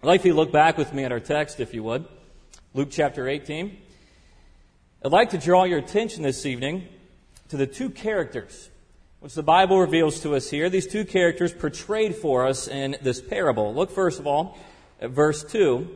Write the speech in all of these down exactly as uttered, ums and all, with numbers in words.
I'd like for you to look back with me at our text, if you would. Luke chapter eighteen. I'd like to draw your attention this evening to the two characters which the Bible reveals to us here. These two characters portrayed for us in this parable. Look first of all at verse two.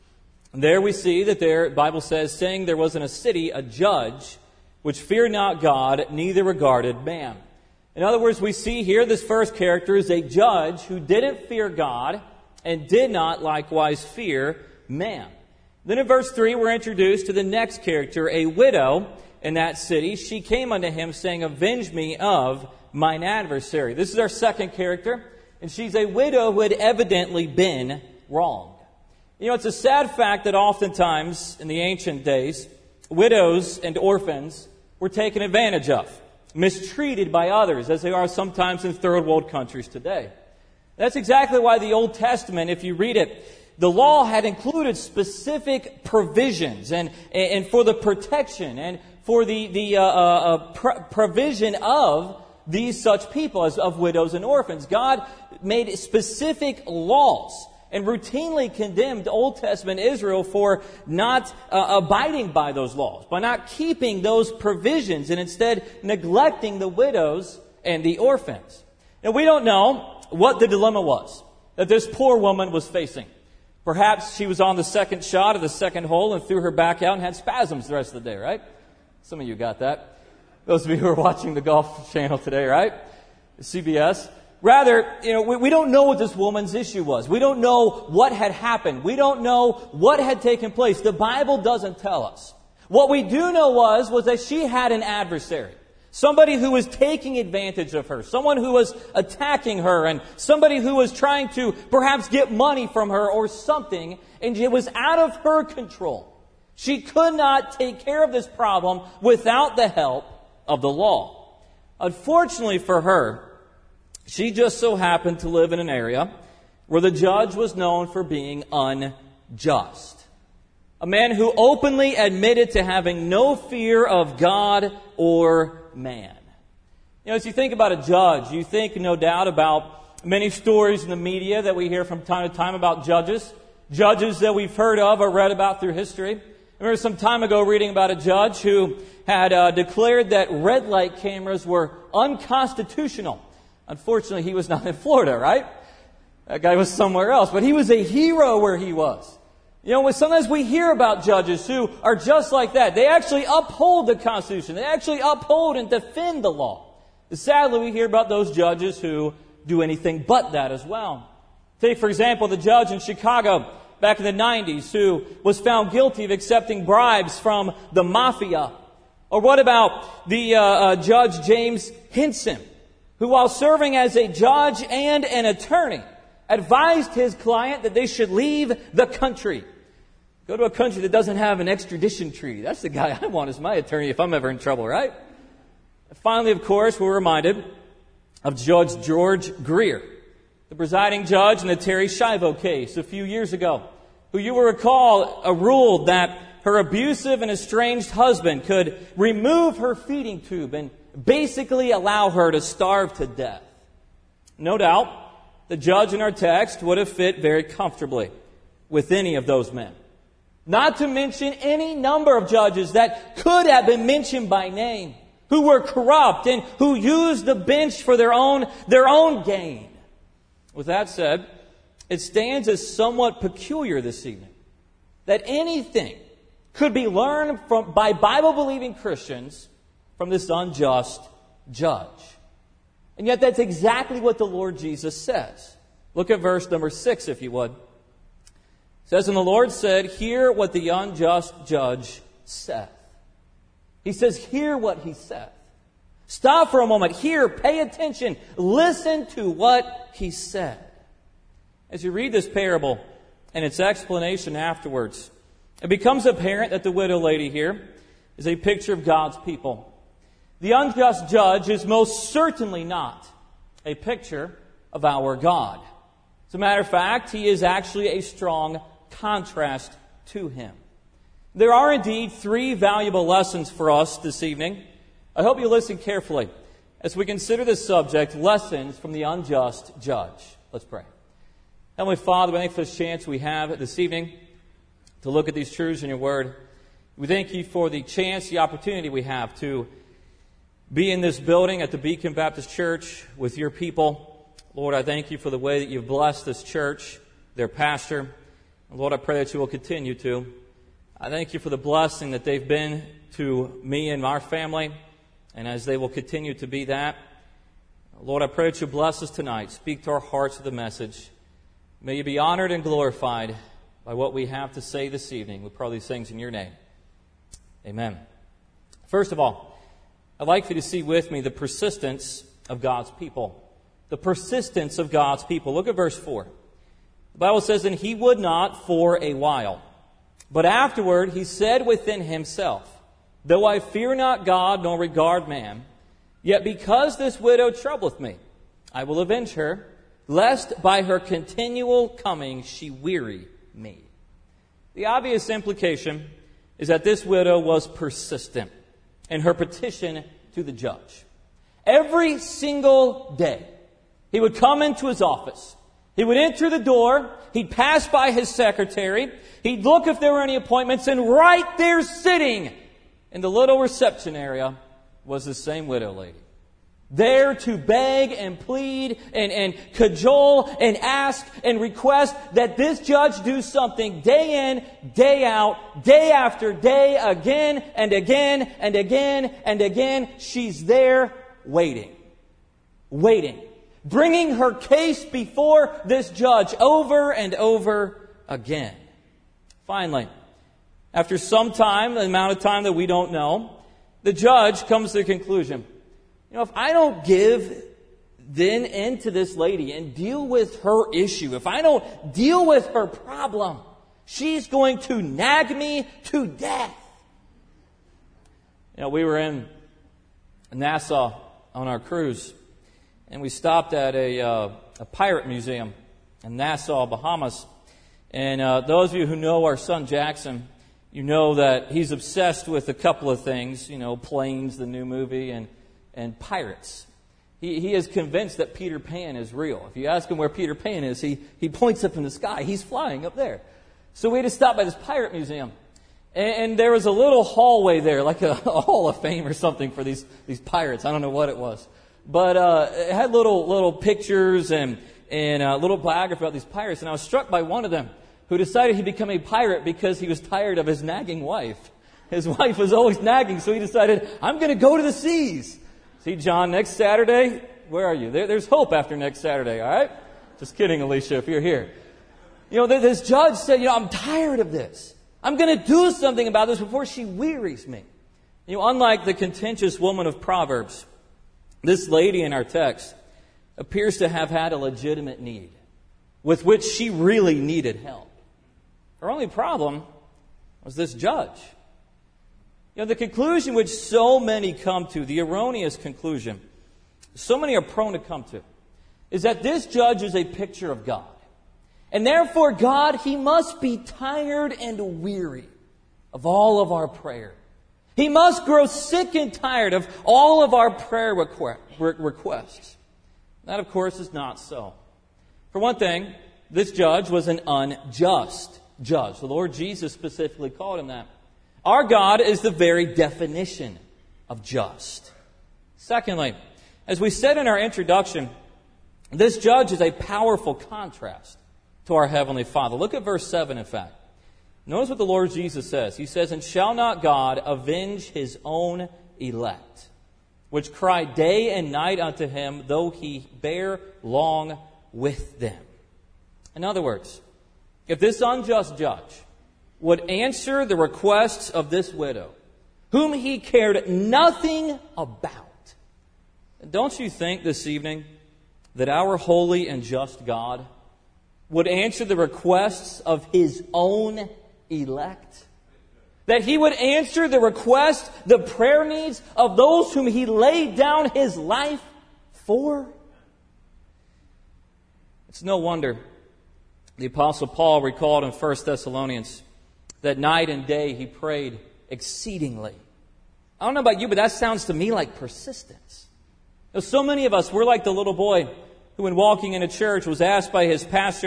There we see that there, the Bible says, saying there was in a city a judge which feared not God, neither regarded man. In other words, we see here this first character is a judge who didn't fear God and did not likewise fear man. Then in verse three, we're introduced to the next character, a widow in that city. She came unto him, saying, avenge me of mine adversary. This is our second character, and she's a widow who had evidently been wronged. You know, it's a sad fact that oftentimes in the ancient days, widows and orphans were taken advantage of, mistreated by others, as they are sometimes in third world countries today. That's exactly why the Old Testament, if you read it, the law had included specific provisions and, and for the protection and for the, the uh, uh, pr- provision of these such people, as of widows and orphans. God made specific laws and routinely condemned Old Testament Israel for not uh, abiding by those laws, by not keeping those provisions and instead neglecting the widows and the orphans. Now, we don't know what the dilemma was that this poor woman was facing. Perhaps she was on the second shot of the second hole and threw her back out and had spasms the rest of the day, right? Some of you got that. Those of you who are watching the Golf Channel today, right? C B S. Rather, you know, we, we don't know what this woman's issue was. We don't know what had happened. We don't know what had taken place. The Bible doesn't tell us. What we do know was, was that she had an adversary. Somebody who was taking advantage of her. Someone who was attacking her. And somebody who was trying to perhaps get money from her or something. And it was out of her control. She could not take care of this problem without the help of the law. Unfortunately for her, she just so happened to live in an area where the judge was known for being unjust. A man who openly admitted to having no fear of God or man. You know, as you think about a judge, you think no doubt about many stories in the media that we hear from time to time about judges. Judges that we've heard of or read about through history. I remember some time ago reading about a judge who had uh, declared that red light cameras were unconstitutional. Unfortunately, he was not in Florida, right? That guy was somewhere else. But he was a hero where he was. You know, sometimes we hear about judges who are just like that. They actually uphold the Constitution. They actually uphold and defend the law. Sadly, we hear about those judges who do anything but that as well. Take, for example, the judge in Chicago back in the nineties who was found guilty of accepting bribes from the mafia. Or what about the uh, uh, Judge James Henson, who while serving as a judge and an attorney, advised his client that they should leave the country. Go to a country that doesn't have an extradition treaty. That's the guy I want as my attorney if I'm ever in trouble, right? And finally, of course, we're reminded of Judge George Greer, the presiding judge in the Terry Schiavo case a few years ago, who you will recall uh, ruled that her abusive and estranged husband could remove her feeding tube and basically allow her to starve to death. No doubt, the judge in our text would have fit very comfortably with any of those men. Not to mention any number of judges that could have been mentioned by name, who were corrupt and who used the bench for their own, their own gain. With that said, it stands as somewhat peculiar this evening that anything could be learned from by Bible-believing Christians from this unjust judge. And yet that's exactly what the Lord Jesus says. Look at verse number six, if you would. It says, and the Lord said, hear what the unjust judge saith. He says, hear what he saith. Stop for a moment. Hear, pay attention. Listen to what he said. As you read this parable and its explanation afterwards, it becomes apparent that the widow lady here is a picture of God's people. The unjust judge is most certainly not a picture of our God. As a matter of fact, he is actually a strong contrast to him. There are indeed three valuable lessons for us this evening. I hope you listen carefully as we consider this subject, lessons from the unjust judge. Let's pray. Heavenly Father, we thank you for this chance we have this evening to look at these truths in your word. We thank you for the chance, the opportunity we have to be in this building at the Beacon Baptist Church with your people. Lord, I thank you for the way that you've blessed this church, their pastor. And Lord, I pray that you will continue to. I thank you for the blessing that they've been to me and our family, and as they will continue to be that. Lord, I pray that you bless us tonight. Speak to our hearts with the message. May you be honored and glorified by what we have to say this evening. We pray these things in your name. Amen. First of all, I'd like for you to see with me the persistence of God's people. The persistence of God's people. Look at verse four. The Bible says, "And he would not for a while. But afterward he said within himself, Though I fear not God nor regard man, yet because this widow troubleth me, I will avenge her, lest by her continual coming she weary me." The obvious implication is that this widow was persistent in her petition to the judge. Every single day, he would come into his office. He would enter the door. He'd pass by his secretary. He'd look if there were any appointments. And right there sitting in the little reception area was the same widow lady. There to beg and plead and, and cajole and ask and request that this judge do something day in, day out, day after day, again and again and again and again. She's there waiting. Waiting. Bringing her case before this judge over and over again. Finally, after some time, the amount of time that we don't know, the judge comes to the conclusion, you know, if I don't give then in to this lady and deal with her issue, if I don't deal with her problem, she's going to nag me to death. You know, we were in Nassau on our cruise, and we stopped at a, uh, a pirate museum in Nassau, Bahamas. And uh, those of you who know our son Jackson, you know that he's obsessed with a couple of things, you know, Planes, the new movie, and, and pirates. He, he is convinced that Peter Pan is real. If you ask him where Peter Pan is, he, he points up in the sky. He's flying up there. So we had to stop by this pirate museum. And, and there was a little hallway there, like a, a hall of fame or something for these, these pirates. I don't know what it was. But uh, it had little little pictures and, and a little biography about these pirates. And I was struck by one of them who decided he'd become a pirate because he was tired of his nagging wife. His wife was always nagging, so he decided, I'm going to go to the seas. See, John, next Saturday, where are you? There, there's hope after next Saturday, all right? Just kidding, Alicia, if you're here. You know, this judge said, you know, I'm tired of this. I'm going to do something about this before she wearies me. You know, unlike the contentious woman of Proverbs, this lady in our text appears to have had a legitimate need with which she really needed help. Her only problem was this judge. You know, the conclusion which so many come to, the erroneous conclusion, so many are prone to come to, is that this judge is a picture of God. And therefore, God, He must be tired and weary of all of our prayer. He must grow sick and tired of all of our prayer requests. That, of course, is not so. For one thing, this judge was an unjust judge. The Lord Jesus specifically called him that. Our God is the very definition of just. Secondly, as we said in our introduction, this judge is a powerful contrast to our Heavenly Father. Look at verse seven, in fact. Notice what the Lord Jesus says. He says, And shall not God avenge His own elect, which cry day and night unto Him, though He bear long with them? In other words, if this unjust judge would answer the requests of this widow, whom He cared nothing about, don't you think this evening that our holy and just God would answer the requests of His own elect? That He would answer the request, the prayer needs of those whom He laid down His life for? It's no wonder the Apostle Paul recalled in First Thessalonians that night and day he prayed exceedingly. I don't know about you, but that sounds to me like persistence. You know, so many of us, we're like the little boy who, when walking into church, was asked by his pastor,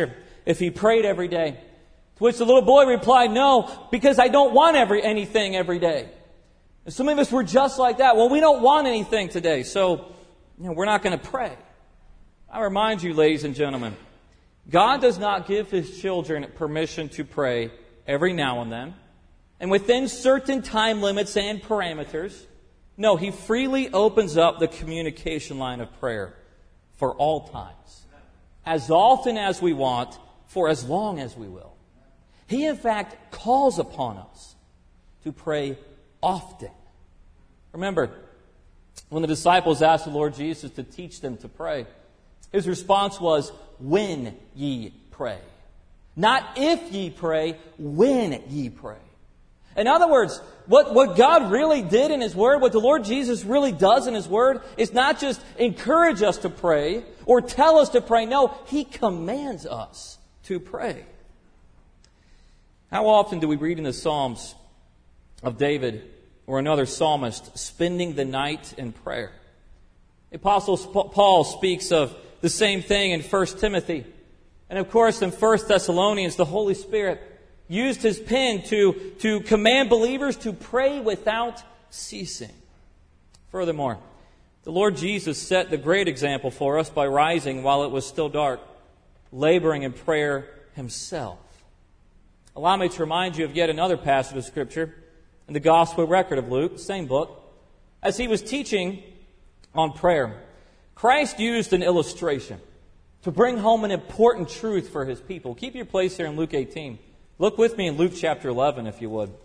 if he prayed every day. To which the little boy replied, no, because I don't want every anything every day. And some of us were just like that. Well, we don't want anything today, so you know, we're not going to pray. I remind you, ladies and gentlemen, God does not give His children permission to pray every now and then, and within certain time limits and parameters. No, He freely opens up the communication line of prayer for all times, as often as we want, for as long as we will. He, in fact, calls upon us to pray often. Remember, when the disciples asked the Lord Jesus to teach them to pray, His response was, when ye pray. Not if ye pray, when ye pray. In other words, what, what God really did in His Word, what the Lord Jesus really does in His Word, is not just encourage us to pray or tell us to pray. No, He commands us to pray. How often do we read in the Psalms of David or another psalmist spending the night in prayer? The Apostle Paul speaks of the same thing in First Timothy. And of course in First Thessalonians, the Holy Spirit used His pen to, to command believers to pray without ceasing. Furthermore, the Lord Jesus set the great example for us by rising while it was still dark, laboring in prayer Himself. Allow me to remind you of yet another passage of Scripture in the Gospel record of Luke, same book. As He was teaching on prayer, Christ used an illustration to bring home an important truth for His people. Keep your place here in Luke eighteen. Look with me in Luke chapter eleven, if you would.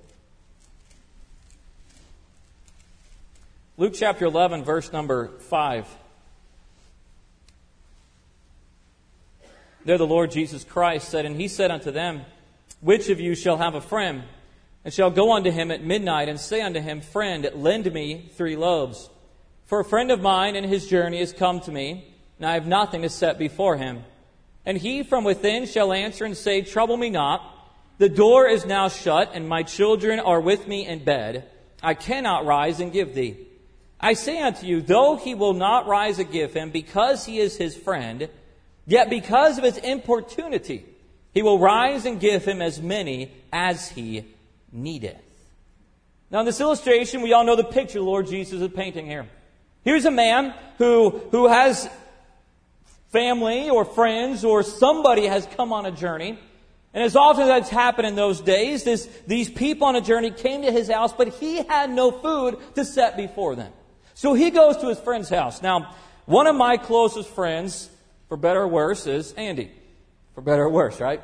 Luke chapter eleven, verse number five. There the Lord Jesus Christ said, and He said unto them, which of you shall have a friend, and shall go unto him at midnight, and say unto him, Friend, lend me three loaves. For a friend of mine in his journey is come to me, and I have nothing to set before him. And he from within shall answer and say, Trouble me not. The door is now shut, and my children are with me in bed. I cannot rise and give thee. I say unto you, though he will not rise and give him, because he is his friend, yet because of his importunity, he will rise and give him as many as he needeth. Now in this illustration, we all know the picture the Lord Jesus is painting here. Here's a man who, who has family or friends or somebody has come on a journey. And as often as that's happened in those days, this, these people on a journey came to his house, but he had no food to set before them. So he goes to his friend's house. Now, one of my closest friends, for better or worse, is Andy. For better or worse, right?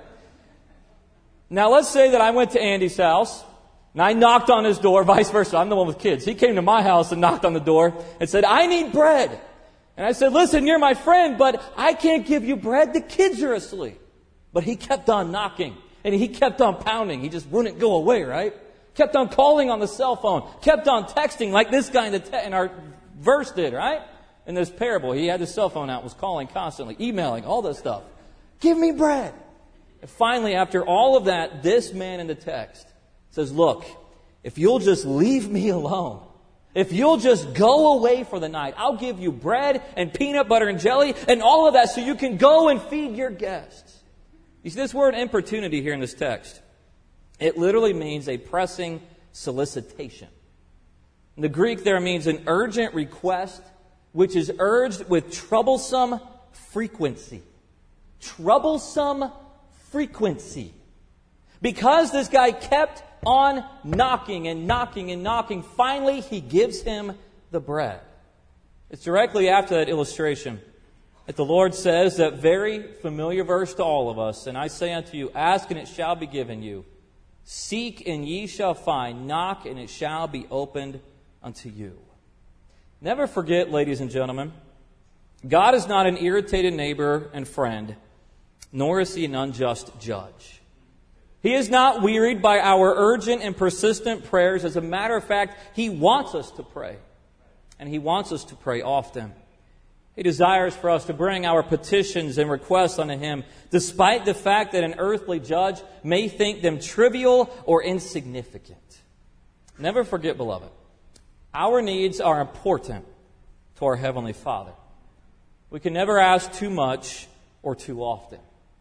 Now, let's say that I went to Andy's house, and I knocked on his door, vice versa. I'm the one with kids. He came to my house and knocked on the door and said, I need bread. And I said, listen, you're my friend, but I can't give you bread. The kids are asleep. But he kept on knocking, and he kept on pounding. He just wouldn't go away, right? Kept on calling on the cell phone. Kept on texting like this guy in, the te- in our verse did, right? In this parable, he had his cell phone out, was calling constantly, emailing, all this stuff. Give me bread. And finally, after all of that, this man in the text says, look, if you'll just leave me alone, if you'll just go away for the night, I'll give you bread and peanut butter and jelly and all of that so you can go and feed your guests. You see this word importunity here in this text? It literally means a pressing solicitation. In the Greek there means an urgent request which is urged with troublesome frequency. Troublesome frequency. Because this guy kept on knocking and knocking and knocking, finally he gives him the bread. It's directly after that illustration that the Lord says that very familiar verse to all of us, and I say unto you, ask and it shall be given you. Seek and ye shall find. Knock and it shall be opened unto you. Never forget, ladies and gentlemen, God is not an irritated neighbor and friend, nor is He an unjust judge. He is not wearied by our urgent and persistent prayers. As a matter of fact, He wants us to pray, and He wants us to pray often. He desires for us to bring our petitions and requests unto Him, despite the fact that an earthly judge may think them trivial or insignificant. Never forget, beloved, our needs are important to our Heavenly Father. We can never ask too much or too often.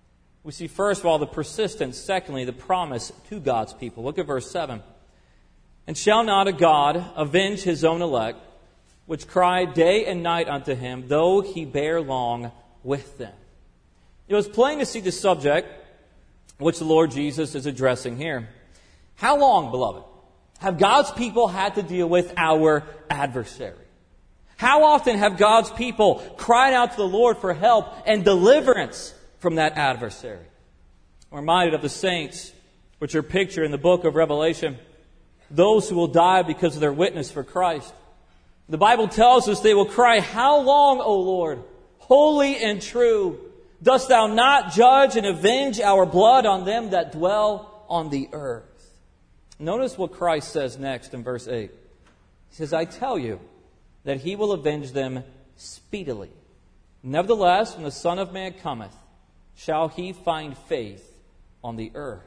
We see, first of all, the persistence. Secondly, the promise to God's people. Look at verse seven. And shall not a God avenge his own elect, which cry day and night unto him, though he bear long with them? It was plain to see the subject which the Lord Jesus is addressing here. How long, beloved, have God's people had to deal with our adversary? How often have God's people cried out to the Lord for help and deliverance from that adversary? I'm reminded of the saints, which are pictured in the book of Revelation, those who will die because of their witness for Christ. The Bible tells us they will cry, "How long, O Lord, holy and true, dost thou not judge and avenge our blood on them that dwell on the earth?" Notice what Christ says next in verse eight. He says, "I tell you that he will avenge them speedily. Nevertheless, when the Son of Man cometh, shall he find faith on the earth?"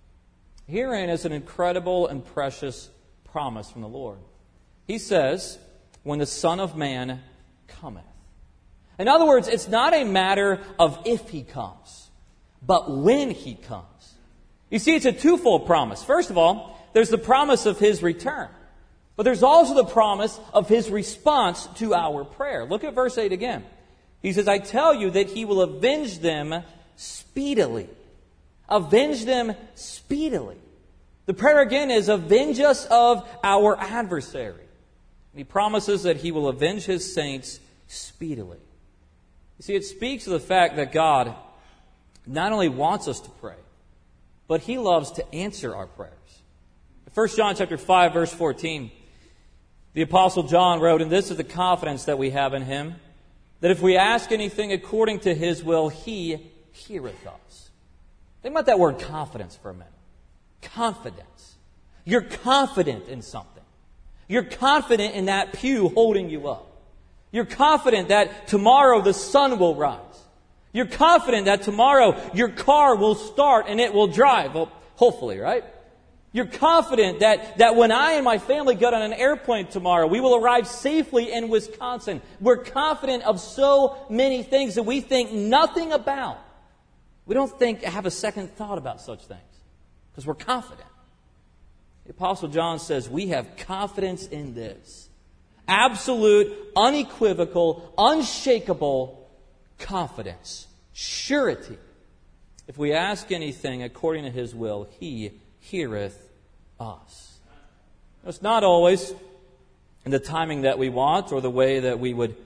Herein is an incredible and precious promise from the Lord. He says, when the Son of Man cometh. In other words, it's not a matter of if he comes, but when he comes. You see, it's a twofold promise. First of all, there's the promise of his return. But there's also the promise of his response to our prayer. Look at verse eight again. He says, "I tell you that he will avenge them speedily." Avenge them speedily. The prayer again is, avenge us of our adversary. And he promises that he will avenge his saints speedily. You see, it speaks of the fact that God not only wants us to pray, but he loves to answer our prayers. First John chapter five, verse fourteen, the Apostle John wrote, "And this is the confidence that we have in him, that if we ask anything according to his will, he heareth us." Think about that word confidence for a minute. Confidence. You're confident in something. You're confident in that pew holding you up. You're confident that tomorrow the sun will rise. You're confident that tomorrow your car will start and it will drive. Well, hopefully, right? You're confident that, that when I and my family get on an airplane tomorrow, we will arrive safely in Wisconsin. We're confident of so many things that we think nothing about. We don't think, have a second thought about such things because we're confident. The Apostle John says we have confidence in this. Absolute, unequivocal, unshakable confidence. Surety. If we ask anything according to his will, he heareth us. It's not always in the timing that we want or the way that we would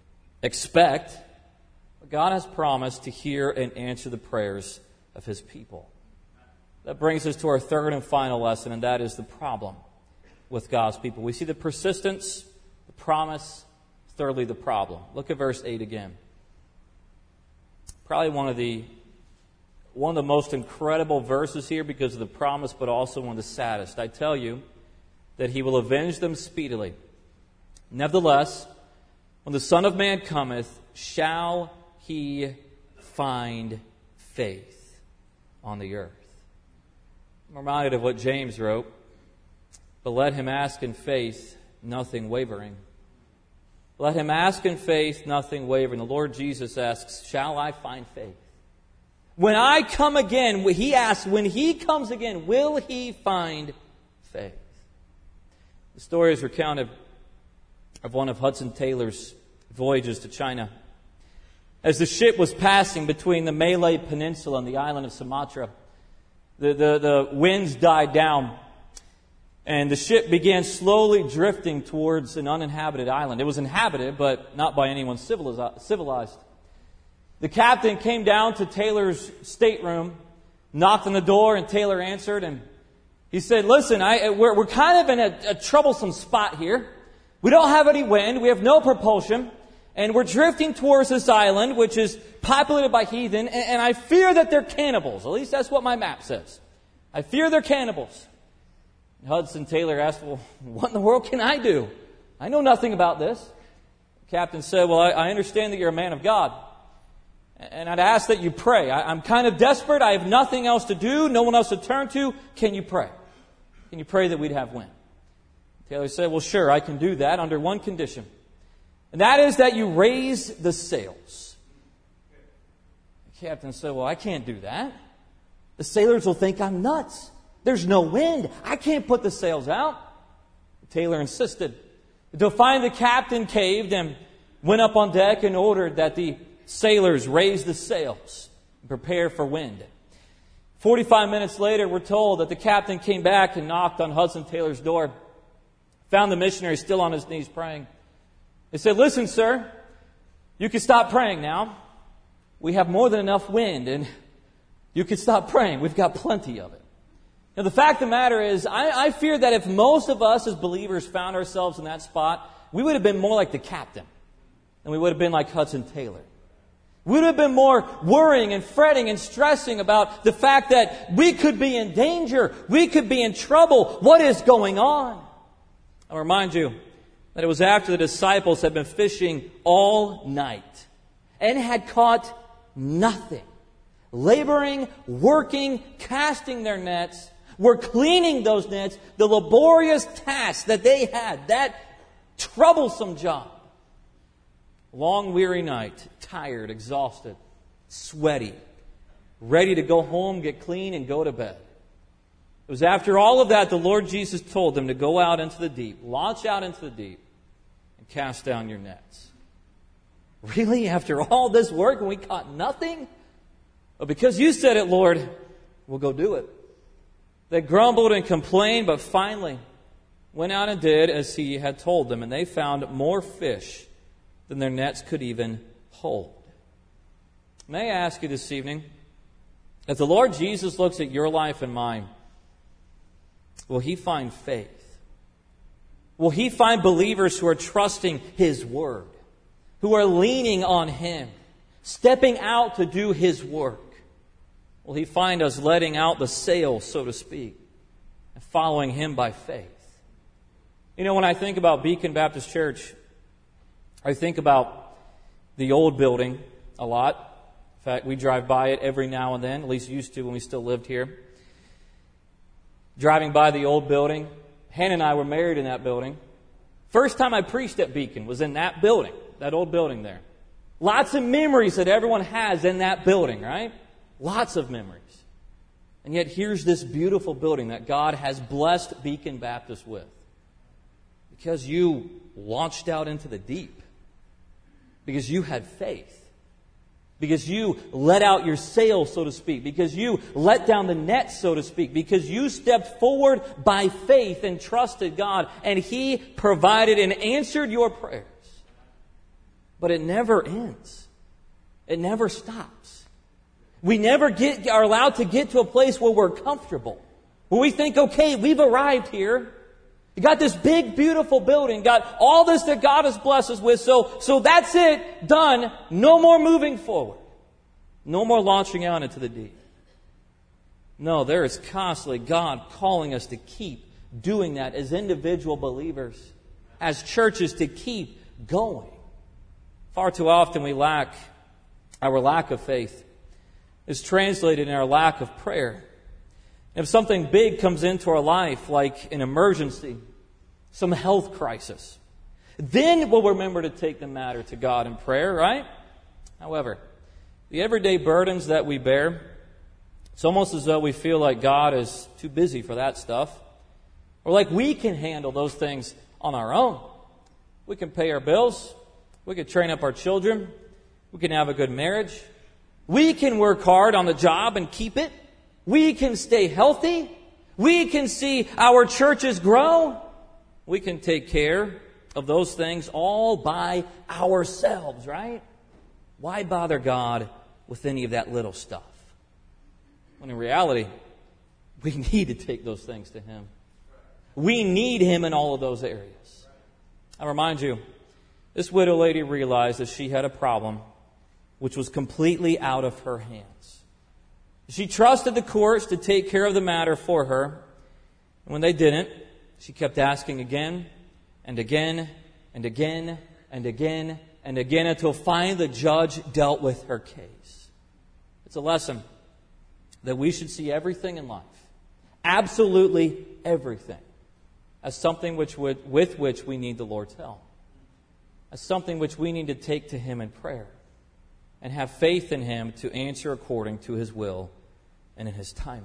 expect. But God has promised to hear and answer the prayers of his people. That brings us to our third and final lesson, and that is the problem with God's people. We see the persistence, the promise, thirdly, the problem. Look at verse eight again. Probably one of the one of the most incredible verses here because of the promise, but also one of the saddest. "I tell you that he will avenge them speedily. Nevertheless, when the Son of Man cometh, shall he find faith on the earth?" I'm reminded of what James wrote. "But let him ask in faith, nothing wavering." Let him ask in faith, nothing wavering. The Lord Jesus asks, shall I find faith? When I come again, he asks, when he comes again, will he find faith? The story is recounted of one of Hudson Taylor's voyages to China. As the ship was passing between the Malay Peninsula and the island of Sumatra, the, the, the winds died down, and the ship began slowly drifting towards an uninhabited island. It was inhabited, but not by anyone civilized. The captain came down to Taylor's stateroom, knocked on the door, and Taylor answered, and he said, listen, I, we're, we're kind of in a, a troublesome spot here. We don't have any wind, we have no propulsion, and we're drifting towards this island, which is populated by heathen, and, and I fear that they're cannibals. At least that's what my map says. I fear they're cannibals. And Hudson Taylor asked, well, what in the world can I do? I know nothing about this. The captain said, well, I, I understand that you're a man of God, and I'd ask that you pray. I, I'm kind of desperate. I have nothing else to do, no one else to turn to. Can you pray? Can you pray that we'd have wind? Taylor said, well, sure, I can do that under one condition. And that is that you raise the sails. The captain said, well, I can't do that. The sailors will think I'm nuts. There's no wind. I can't put the sails out. The tailor insisted. To find the captain caved and went up on deck and ordered that the sailors raise the sails and prepare for wind. Forty-five minutes later, we're told that the captain came back and knocked on Hudson Taylor's door, found the missionary still on his knees praying. They said, listen, sir, you can stop praying now. We have more than enough wind, and you can stop praying. We've got plenty of it. Now, the fact of the matter is, I, I fear that if most of us as believers found ourselves in that spot, we would have been more like the captain than we would have been like Hudson Taylor. We would have been more worrying and fretting and stressing about the fact that we could be in danger. We could be in trouble. What is going on? I'll remind you that it was after the disciples had been fishing all night and had caught nothing. Laboring, working, casting their nets, were cleaning those nets, the laborious task that they had, that troublesome job. Long, weary night, tired, exhausted, sweaty, ready to go home, get clean, and go to bed. It was after all of that the Lord Jesus told them to go out into the deep, launch out into the deep, and cast down your nets. Really? After all this work and we caught nothing? Well, because you said it, Lord, we'll go do it. They grumbled and complained, but finally went out and did as he had told them, and they found more fish than their nets could even hold. May I ask you this evening, as the Lord Jesus looks at your life and mine, will He find faith? Will He find believers who are trusting His Word, who are leaning on Him, stepping out to do His work? Will He find us letting out the sail, so to speak, and following Him by faith? You know, when I think about Beacon Baptist Church, I think about the old building a lot. In fact, we drive by it every now and then, at least used to when we still lived here. Driving by the old building, Hannah and I were married in that building. First time I preached at Beacon was in that building, that old building there. Lots of memories that everyone has in that building, right? Lots of memories. And yet here's this beautiful building that God has blessed Beacon Baptist with. Because you launched out into the deep. Because you had faith. Because you let out your sail, so to speak. Because you let down the net, so to speak. Because you stepped forward by faith and trusted God. And He provided and answered your prayers. But it never ends. It never stops. We never get are allowed to get to a place where we're comfortable. Where we think, okay, we've arrived here. You got this big, beautiful building. Got all this that God has blessed us with. So, so that's it. Done. No more moving forward. No more launching out into the deep. No, there is constantly God calling us to keep doing that as individual believers. As churches, to keep going. Far too often we lack, our lack of faith is translated in our lack of prayer. If something big comes into our life, like an emergency, some health crisis, then we'll remember to take the matter to God in prayer, right? However, the everyday burdens that we bear, it's almost as though we feel like God is too busy for that stuff. Or like we can handle those things on our own. We can pay our bills. We can train up our children. We can have a good marriage. We can work hard on the job and keep it. We can stay healthy. We can see our churches grow. We can take care of those things all by ourselves, right? Why bother God with any of that little stuff? When in reality, we need to take those things to Him. We need Him in all of those areas. I remind you, this widow lady realized that she had a problem which was completely out of her hands. She trusted the courts to take care of the matter for her. And when they didn't, she kept asking again and again and again and again and again until finally the judge dealt with her case. It's a lesson that we should see everything in life, absolutely everything, as something which would, with which we need the Lord's help, as something which we need to take to Him in prayer. and have faith in Him to answer according to His will and in His timing.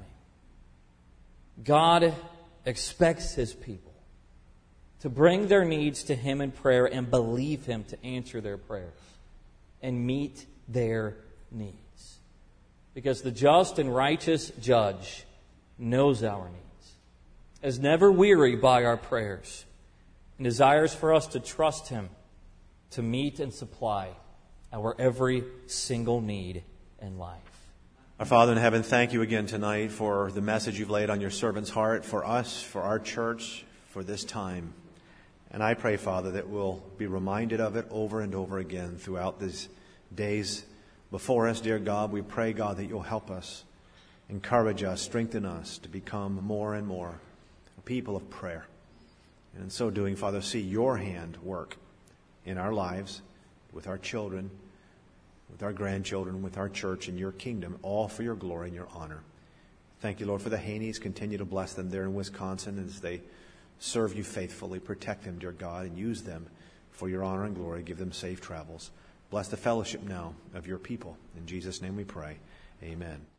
God expects His people to bring their needs to Him in prayer and believe Him to answer their prayers and meet their needs. Because the just and righteous Judge knows our needs, is never weary by our prayers, and desires for us to trust Him to meet and supply our every single need in life. Our Father in heaven, thank you again tonight for the message you've laid on your servant's heart, for us, for our church, for this time. And I pray, Father, that we'll be reminded of it over and over again throughout these days before us, dear God. We pray, God, that you'll help us, encourage us, strengthen us to become more and more a people of prayer. And in so doing, Father, see your hand work in our lives, with our children, with our grandchildren, with our church and your kingdom, all for your glory and your honor. Thank you, Lord, for the Haneys. Continue to bless them there in Wisconsin as they serve you faithfully. Protect them, dear God, and use them for your honor and glory. Give them safe travels. Bless the fellowship now of your people. In Jesus' name we pray. Amen.